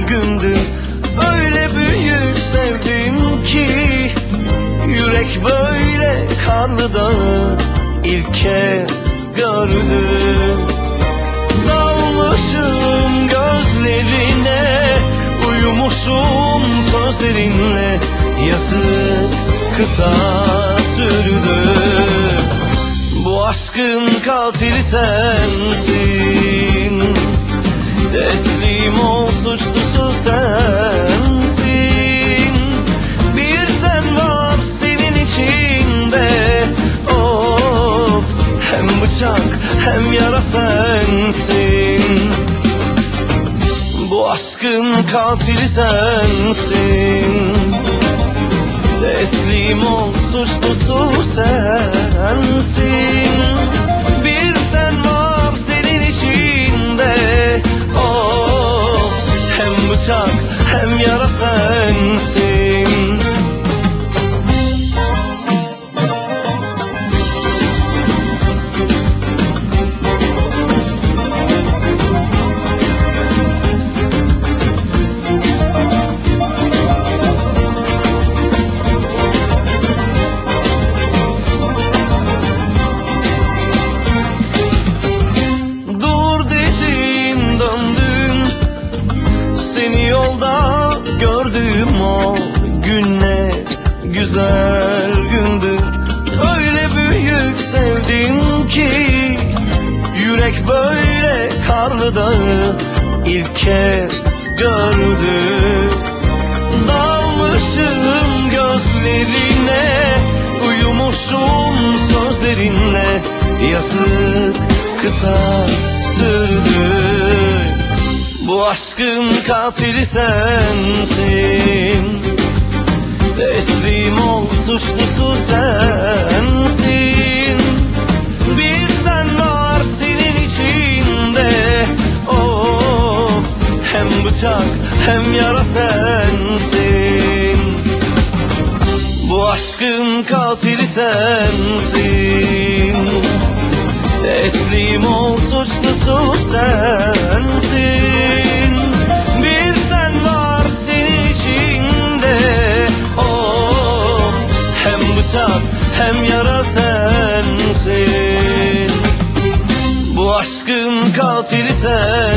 gündü. Öyle büyük sevdim ki yürek böyle karlı dağı ilk kez gördüm. Dalmışım gözlerine, uyumuşum sözlerinle, yazık kısa sürdü. Bu aşkın katili sensin, teslim ol suçlusu sensin. Bir sen var senin içinde, of, hem bıçak hem yara sensin. Bu aşkın katili sensin, teslim ol suçlusu sensin. Bir sen var senin içinde, oh, hem bıçak hem yara sensin. Yolda gördüğüm o günler güzel gündü. Öyle büyük sevdim ki yürek böyle karlı dağı ilk kez gördü. Dalmışım gözlerine, uyumuşum sözlerinle, yazık kısa sürdü. Bu aşkın katili sensin, teslim ol suçlusu sensin. Bir sen var senin içinde, oh, hem bıçak hem yara sensin. Bu aşkın katili sensin, teslim ol suçlusu sensin. Bir sen var senin içinde, oh, hem bıçak hem yara sensin. Bu aşkın katili sensin.